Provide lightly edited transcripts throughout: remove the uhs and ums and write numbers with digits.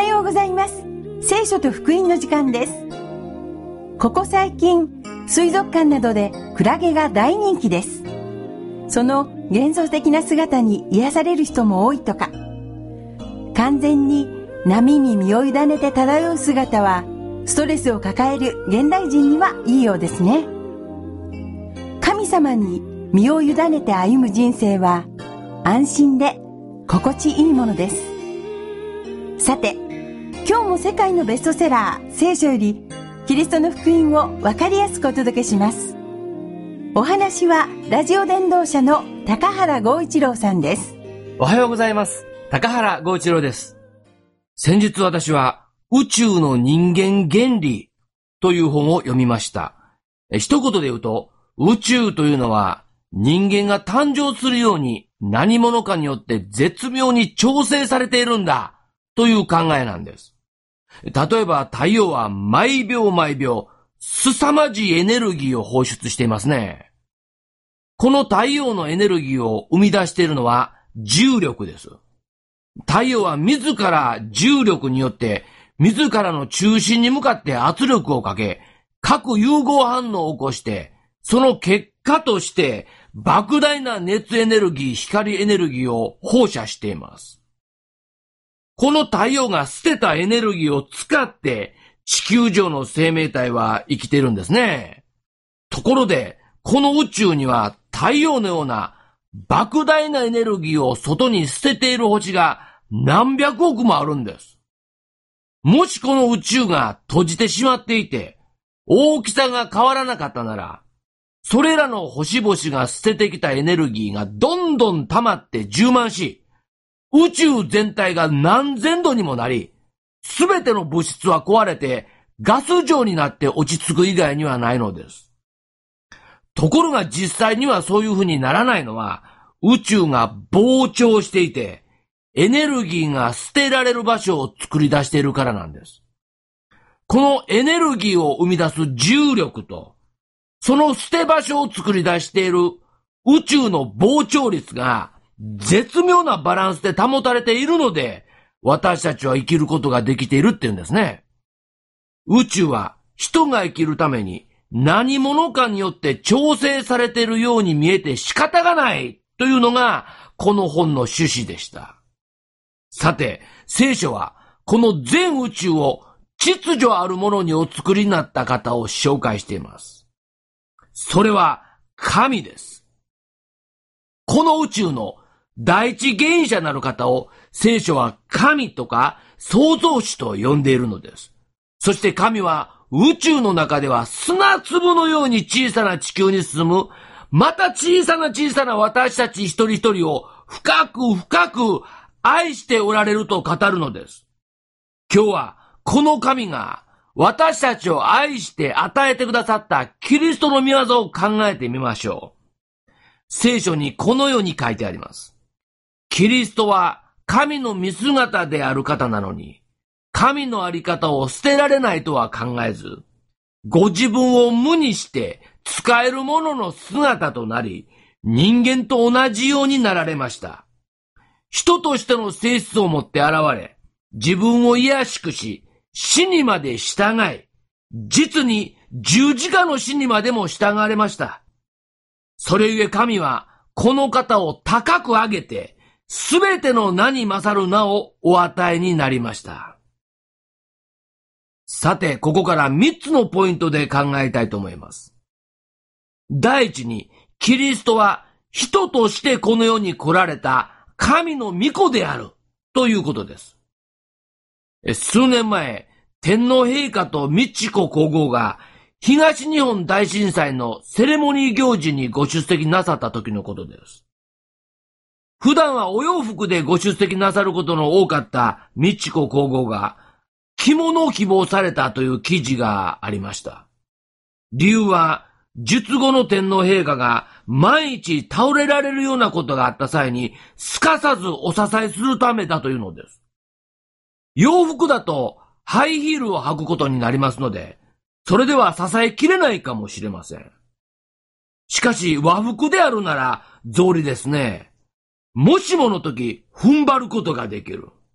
ようございます。聖書と福音の時間です。ここ最近、水族館などでクラゲが大人気です。その幻想的な姿に癒される人も多いとか。完全に波に身を委ねて漂う姿は、ストレスを抱える現代人にはいいようですね。神様に身を委ねて歩む人生は、安心で心地いいものです。さて、今日も世界のベストセラー聖書よりキリストの福音を分かりやすくお届けします。お話はラジオ伝道者の高原剛一郎さんです。 おはようございます。高原剛一郎です。先日私は宇宙の人間原理という本を読みました。一言で言うと、宇宙というのは人間が誕生するように何者かによって絶妙に調整されているんだという考えなんです。例えば太陽は毎秒毎秒凄まじいエネルギーを放出していますね。この太陽のエネルギーを生み出しているのは重力です。太陽は自ら重力によって自らの中心に向かって圧力をかけ、核融合反応を起こして、その結果として莫大な熱エネルギー、光エネルギーを放射しています。この太陽が捨てたエネルギーを使って地球上の生命体は生きているんですね。ところで、この宇宙には太陽のような莫大なエネルギーを外に捨てている星が何百億もあるんです。もしこの宇宙が閉じてしまっていて、大きさが変わらなかったなら、それらの星々が捨ててきたエネルギーがどんどん溜まって充満し、宇宙全体が何千度にもなり、すべての物質は壊れてガス状になって落ち着く以外にはないのです。ところが実際にはそういう風にならないのは、宇宙が膨張していて、エネルギーが捨てられる場所を作り出しているからなんです。このエネルギーを生み出す重力と、その捨て場所を作り出している宇宙の膨張率が絶妙なバランスで保たれているので、私たちは生きることができているっていうんですね。宇宙は人が生きるために何者かによって調整されているように見えて仕方がないというのがこの本の趣旨でした。さて、聖書はこの全宇宙を秩序あるものにお作りになった方を紹介しています。それは神です。この宇宙の第一原因者なる方を聖書は神とか創造主と呼んでいるのです。そして神は宇宙の中では砂粒のように小さな地球に住む、また小さな私たち一人一人を深く深く愛しておられると語るのです。今日はこの神が私たちを愛して与えてくださったキリストの御業を考えてみましょう。聖書にこのように書いてあります。キリストは神の見姿である方なのに、神のあり方を捨てられないとは考えず、ご自分を無にして使えるものの姿となり、人間と同じようになられました。人としての性質を持って現れ、自分を卑しくし、死にまで従い、実に十字架の死にまでも従われました。それゆえ神はこの方を高く上げて、すべての名に勝る名をお与えになりました。さて、ここから3つのポイントで考えたいと思います。第一に、キリストは人としてこの世に来られた神の御子であるということです。数年前、天皇陛下と美智子皇后が東日本大震災のセレモニー行事にご出席なさった時のことです。普段はお洋服でご出席なさることの多かった美智子皇后が着物を希望されたという記事がありました。理由は、術後の天皇陛下が万一倒れられるようなことがあった際にすかさずお支えするためだというのです。洋服だとハイヒールを履くことになりますので、それでは支えきれないかもしれません。しかし和服であるなら草履ですね。もしもの時踏ん張ることができる。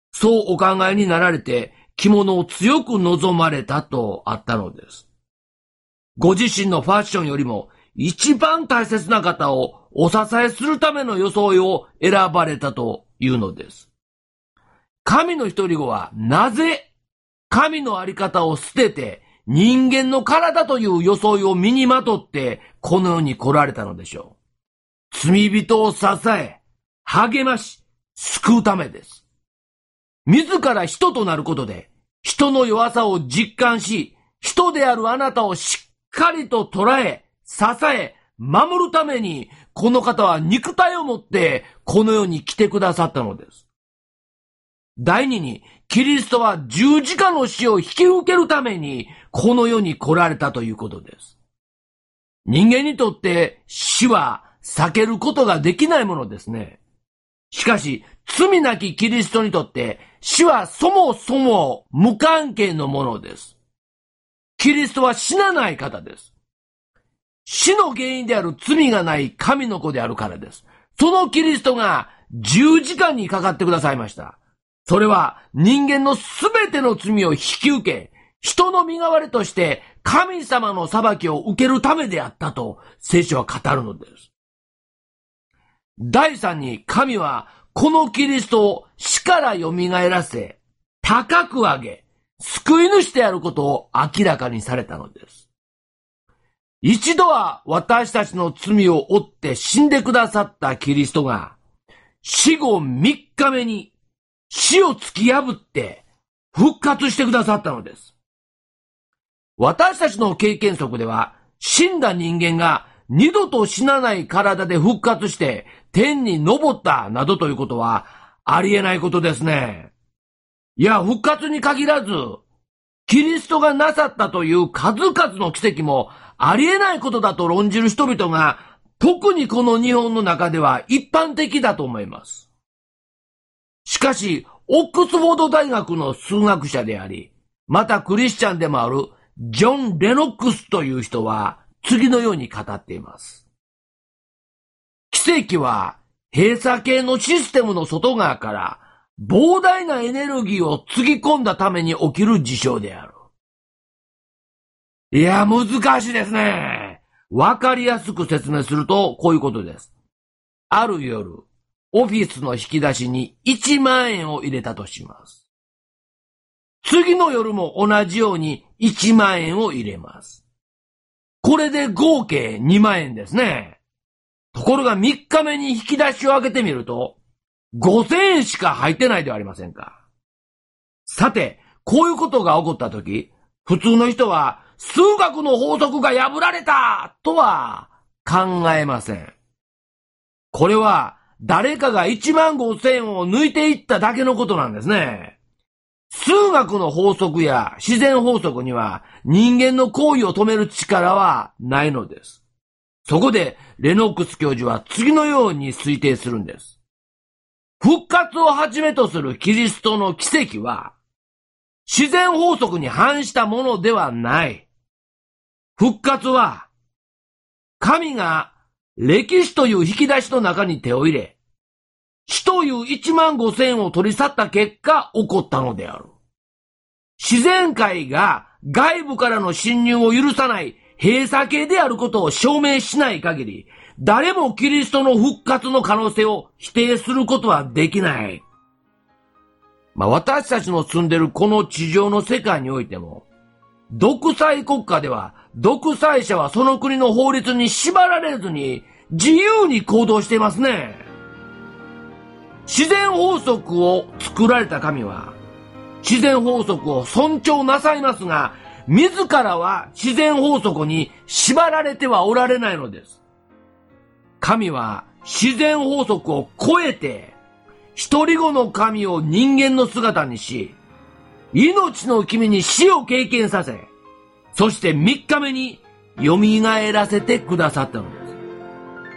そうお考えになられて、着物を強く望まれたとあったのです。ご自身のファッションよりも、一番大切な方をお支えするための装いを選ばれたというのです。神の一人子はなぜ神のあり方を捨てて人間の体という装いを身にまとってこの世に来られたのでしょう。罪人を支え、励まし、救うためです。自ら人となることで人の弱さを実感し、人であるあなたをしっかりと捉え、支え、守るために、この方は肉体を持ってこの世に来てくださったのです。第二に、キリストは十字架の死を引き受けるためにこの世に来られたということです。人間にとって死は避けることができないものですね。しかし、罪なきキリストにとって死はそもそも無関係のものです。キリストは死なない方です。死の原因である罪がない神の子であるからです。そのキリストが十字架にかかってくださいました。それは人間のすべての罪を引き受け、人の身代わりとして神様の裁きを受けるためであったと聖書は語るのです。第三に、神はこのキリストを死から蘇らせ、高く上げ、救い主であることを明らかにされたのです。一度は私たちの罪を負って死んでくださったキリストが、死後3日目に死を突き破って復活してくださったのです。私たちの経験則では、死んだ人間が二度と死なない体で復活して天に昇ったなどということはありえないことですね。いや、復活に限らず、キリストがなさったという数々の奇跡もありえないことだと論じる人々が、特にこの日本の中では一般的だと思います。しかし、オックスフォード大学の数学者であり、またクリスチャンでもあるジョン・レノックスという人は次のように語っています。奇跡は閉鎖系のシステムの外側から膨大なエネルギーをつぎ込んだために起きる事象である。いや、難しいですね。わかりやすく説明するとこういうことです。ある夜、オフィスの引き出しに1万円を入れたとします。次の夜も同じように1万円を入れます。これで合計2万円ですね。ところが3日目に引き出しを開けてみると、5000円しか入ってないではありませんか。さて、こういうことが起こったとき、普通の人は数学の法則が破られたとは考えません。これは誰かが1万5000円を抜いていっただけのことなんですね。数学の法則や自然法則には人間の行為を止める力はないのです。そこでレノックス教授は次のように推定するんです。復活をはじめとするキリストの奇跡は自然法則に反したものではない。復活は神が歴史という引き出しの中に手を入れ、死という1万5000円を取り去った結果起こったのである。自然界が外部からの侵入を許さない閉鎖系であることを証明しない限り、誰もキリストの復活の可能性を否定することはできない。私たちの住んでるこの地上の世界においても、独裁国家では独裁者はその国の法律に縛られずに自由に行動していますね。自然法則を作られた神は自然法則を尊重なさいますが、自らは自然法則に縛られてはおられないのです。神は自然法則を超えて一人子の神を人間の姿にし、命の君に死を経験させ、そして3日目に蘇らせてくださったのです。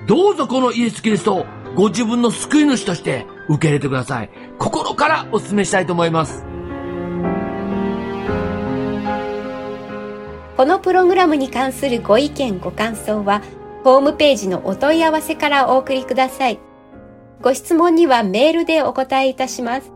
どうぞこのイエス・キリストをご自分の救い主として受け入れてください。心からお勧めしたいと思います。 このプログラムに関するご意見ご感想はホームページのお問い合わせからお送りください。ご質問にはメールでお答えいたします。